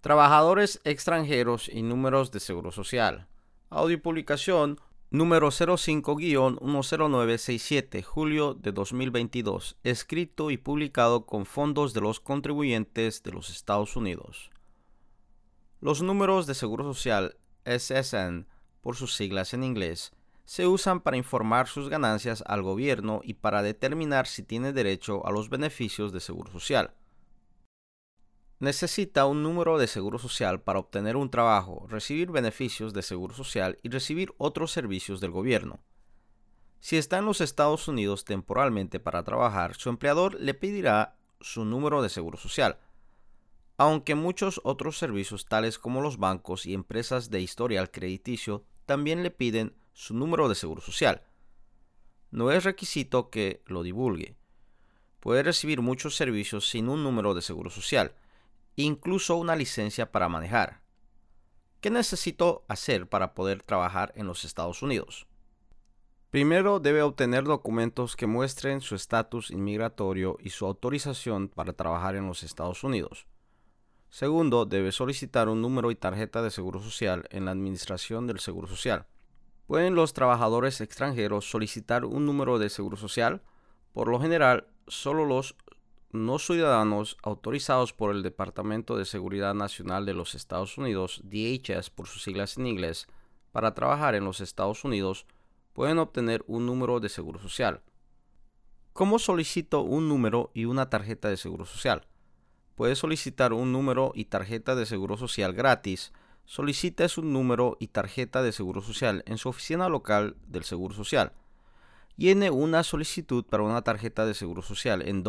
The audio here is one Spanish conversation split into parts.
Trabajadores extranjeros y números de seguro social. Audio y publicación número 05-10967, julio de 2022. Escrito y publicado con fondos de los contribuyentes de los Estados Unidos. Los números de seguro social SSN, por sus siglas en inglés, se usan para informar sus ganancias al gobierno y para determinar si tiene derecho a los beneficios de seguro social. Necesita un número de seguro social para obtener un trabajo, recibir beneficios de seguro social y recibir otros servicios del gobierno. Si está en los Estados Unidos temporalmente para trabajar, su empleador le pedirá su número de seguro social, aunque muchos otros servicios tales como los bancos y empresas de historial crediticio también le piden su número de seguro social. No es requisito que lo divulgue. Puede recibir muchos servicios sin un número de seguro social, incluso una licencia para manejar. ¿Qué necesito hacer para poder trabajar en los Estados Unidos? Primero, debe obtener documentos que muestren su estatus inmigratorio y su autorización para trabajar en los Estados Unidos. Segundo, debe solicitar un número y tarjeta de seguro social en la Administración del Seguro Social. ¿Pueden los trabajadores extranjeros solicitar un número de seguro social? Por lo general, solo los no ciudadanos autorizados por el Departamento de Seguridad Nacional de los Estados Unidos, DHS por sus siglas en inglés, para trabajar en los Estados Unidos, pueden obtener un número de seguro social. ¿Cómo solicito un número y una tarjeta de seguro social? Puede solicitar un número y tarjeta de seguro social gratis. Solicite su número y tarjeta de seguro social en su oficina local del Seguro Social. Llene una solicitud para una tarjeta de seguro social en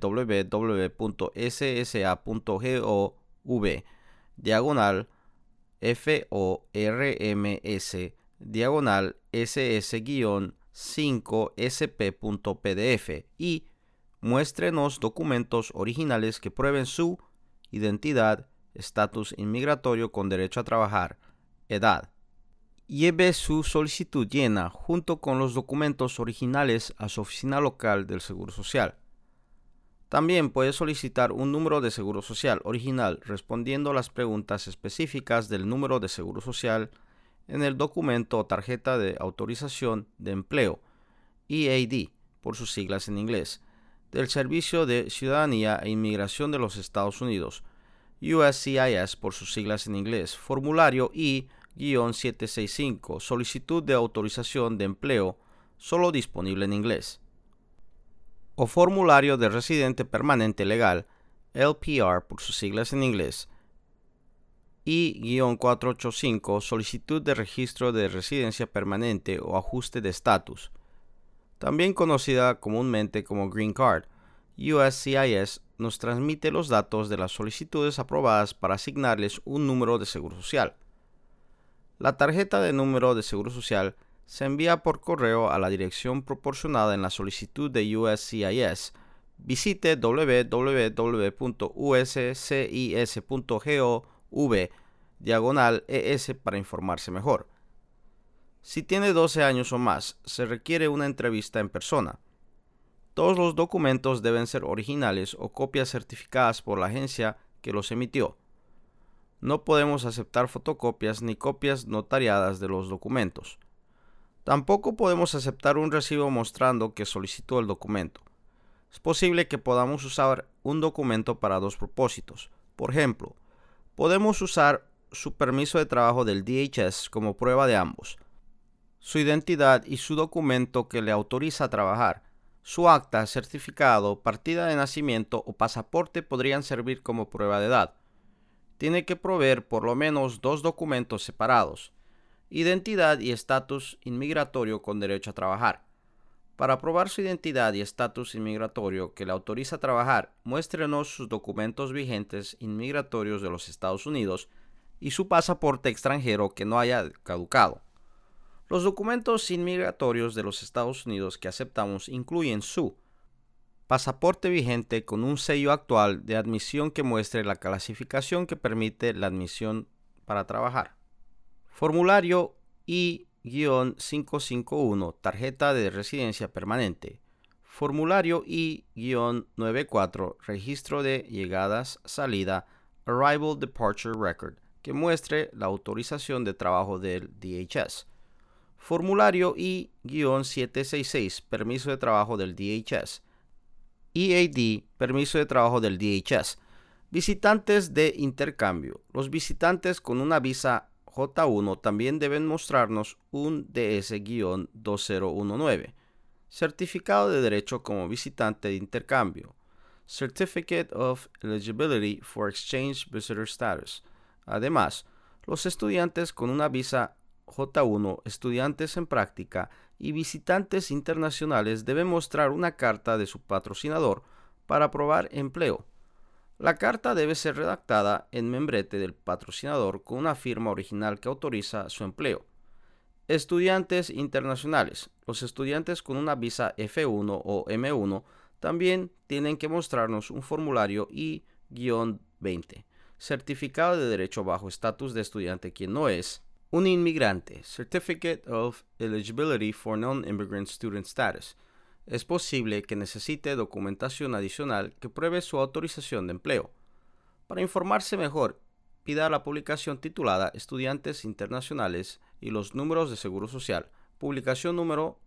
www.ssa.gov/FORMS/SS-5sp.pdf y muéstrenos documentos originales que prueben su identidad, estatus inmigratorio con derecho a trabajar, edad. Lleve su solicitud llena junto con los documentos originales a su oficina local del Seguro Social. También puede solicitar un número de seguro social original respondiendo a las preguntas específicas del número de seguro social en el documento o tarjeta de autorización de empleo, EAD, por sus siglas en inglés, del Servicio de Ciudadanía e Inmigración de los Estados Unidos, USCIS por sus siglas en inglés, formulario I-765, solicitud de autorización de empleo, solo disponible en inglés. O formulario de residente permanente legal, LPR por sus siglas en inglés, I-485, solicitud de registro de residencia permanente o ajuste de estatus, también conocida comúnmente como Green Card. USCIS nos transmite los datos de las solicitudes aprobadas para asignarles un número de seguro social. La tarjeta de número de seguro social se envía por correo a la dirección proporcionada en la solicitud de USCIS. Visite www.uscis.gov/ES para informarse mejor. Si tiene 12 años o más, se requiere una entrevista en persona. Todos los documentos deben ser originales o copias certificadas por la agencia que los emitió. No podemos aceptar fotocopias ni copias notariadas de los documentos. Tampoco podemos aceptar un recibo mostrando que solicitó el documento. Es posible que podamos usar un documento para dos propósitos. Por ejemplo, podemos usar su permiso de trabajo del DHS como prueba de ambos, su identidad y su documento que le autoriza a trabajar. Su acta, certificado, partida de nacimiento o pasaporte podrían servir como prueba de edad. Tiene que proveer por lo menos dos documentos separados, identidad y estatus inmigratorio con derecho a trabajar. Para probar su identidad y estatus inmigratorio que le autoriza a trabajar, muéstrenos sus documentos vigentes inmigratorios de los Estados Unidos y su pasaporte extranjero que no haya caducado. Los documentos inmigratorios de los Estados Unidos que aceptamos incluyen su pasaporte vigente con un sello actual de admisión que muestre la clasificación que permite la admisión para trabajar. Formulario I-551, tarjeta de residencia permanente. Formulario I-94, registro de llegadas, salida Arrival Departure Record, que muestre la autorización de trabajo del DHS. Formulario I-766, permiso de trabajo del DHS. EAD, permiso de trabajo del DHS. Visitantes de intercambio. Los visitantes con una visa J1 también deben mostrarnos un DS-2019. Certificado de derecho como visitante de intercambio. Certificate of Eligibility for Exchange Visitor Status. Además, los estudiantes con una visa J1, estudiantes en práctica y visitantes internacionales deben mostrar una carta de su patrocinador para aprobar empleo. La carta debe ser redactada en membrete del patrocinador con una firma original que autoriza su empleo. Estudiantes internacionales. Los estudiantes con una visa F1 o M1 también tienen que mostrarnos un formulario I-20, certificado de derecho bajo estatus de estudiante quien no es un inmigrante, Certificate of Eligibility for Non-Immigrant Student Status. Es posible que necesite documentación adicional que pruebe su autorización de empleo. Para informarse mejor, pida la publicación titulada Estudiantes Internacionales y los números de Seguro Social, publicación número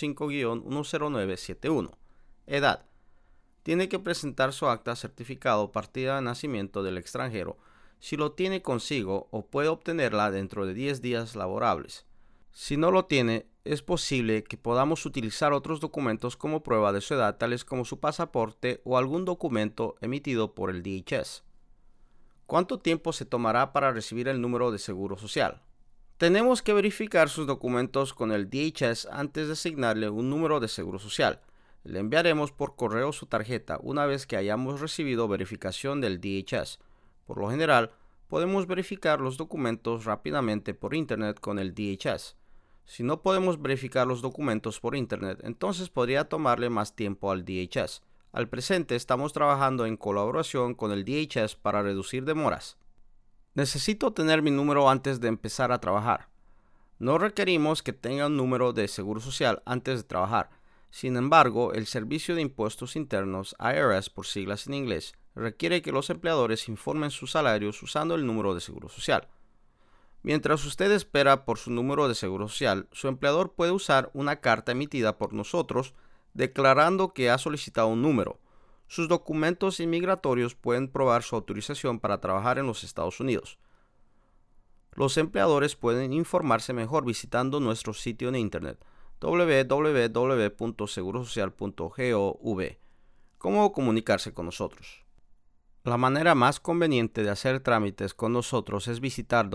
05-10971. Edad. Tiene que presentar su acta certificado partida de nacimiento del extranjero si lo tiene consigo o puede obtenerla dentro de 10 días laborables. Si no lo tiene, es posible que podamos utilizar otros documentos como prueba de su edad, tales como su pasaporte o algún documento emitido por el DHS. ¿Cuánto tiempo se tomará para recibir el número de seguro social? Tenemos que verificar sus documentos con el DHS antes de asignarle un número de seguro social. Le enviaremos por correo su tarjeta una vez que hayamos recibido verificación del DHS. Por lo general, podemos verificar los documentos rápidamente por Internet con el DHS. Si no podemos verificar los documentos por Internet, entonces podría tomarle más tiempo al DHS. Al presente estamos trabajando en colaboración con el DHS para reducir demoras. Necesito tener mi número antes de empezar a trabajar. No requerimos que tenga un número de seguro social antes de trabajar. Sin embargo, el Servicio de Impuestos Internos, IRS por siglas en inglés, requiere que los empleadores informen sus salarios usando el número de seguro social. Mientras usted espera por su número de seguro social, su empleador puede usar una carta emitida por nosotros declarando que ha solicitado un número. Sus documentos inmigratorios pueden probar su autorización para trabajar en los Estados Unidos. Los empleadores pueden informarse mejor visitando nuestro sitio en internet www.segurosocial.gov. ¿Cómo comunicarse con nosotros? La manera más conveniente de hacer trámites con nosotros es visitar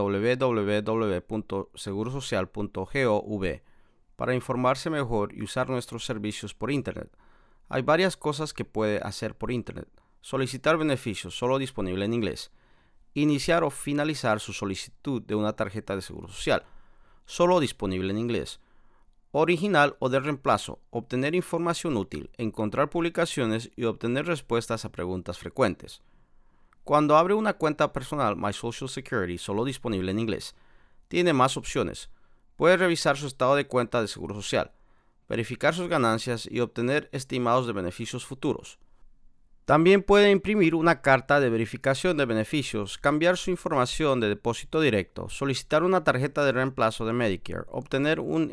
www.segurosocial.gov para informarse mejor y usar nuestros servicios por Internet. Hay varias cosas que puede hacer por Internet. Solicitar beneficios, solo disponible en inglés. Iniciar o finalizar su solicitud de una tarjeta de seguro social, solo disponible en inglés. Original o de reemplazo, obtener información útil, encontrar publicaciones y obtener respuestas a preguntas frecuentes. Cuando abre una cuenta personal My Social Security, solo disponible en inglés, tiene más opciones. Puede revisar su estado de cuenta de seguro social, verificar sus ganancias y obtener estimados de beneficios futuros. También puede imprimir una carta de verificación de beneficios, cambiar su información de depósito directo, solicitar una tarjeta de reemplazo de Medicare, obtener un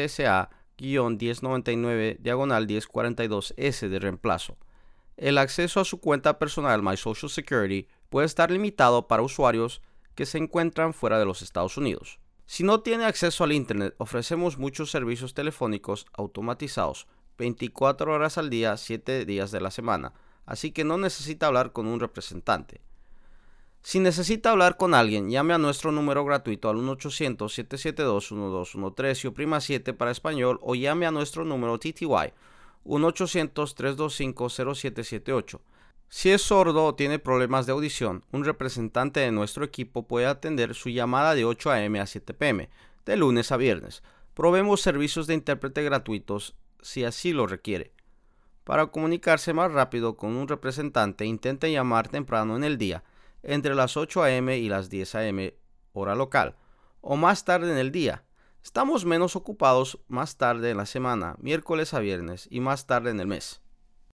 SSA-1099/1042S de reemplazo. El acceso a su cuenta personal My Social Security puede estar limitado para usuarios que se encuentran fuera de los Estados Unidos. Si no tiene acceso al Internet, ofrecemos muchos servicios telefónicos automatizados 24 horas al día, 7 días de la semana, así que no necesita hablar con un representante. Si necesita hablar con alguien, llame a nuestro número gratuito al 1-800-772-1213 y oprima 7 para español, o llame a nuestro número TTY 1-800-325-0778. Si es sordo o tiene problemas de audición, un representante de nuestro equipo puede atender su llamada de 8 a.m. a 7 p.m., de lunes a viernes. Proveemos servicios de intérprete gratuitos si así lo requiere. Para comunicarse más rápido con un representante, intente llamar temprano en el día, entre las 8 a.m. y las 10 a.m. hora local, o más tarde en el día. Estamos menos ocupados más tarde en la semana, miércoles a viernes, y más tarde en el mes.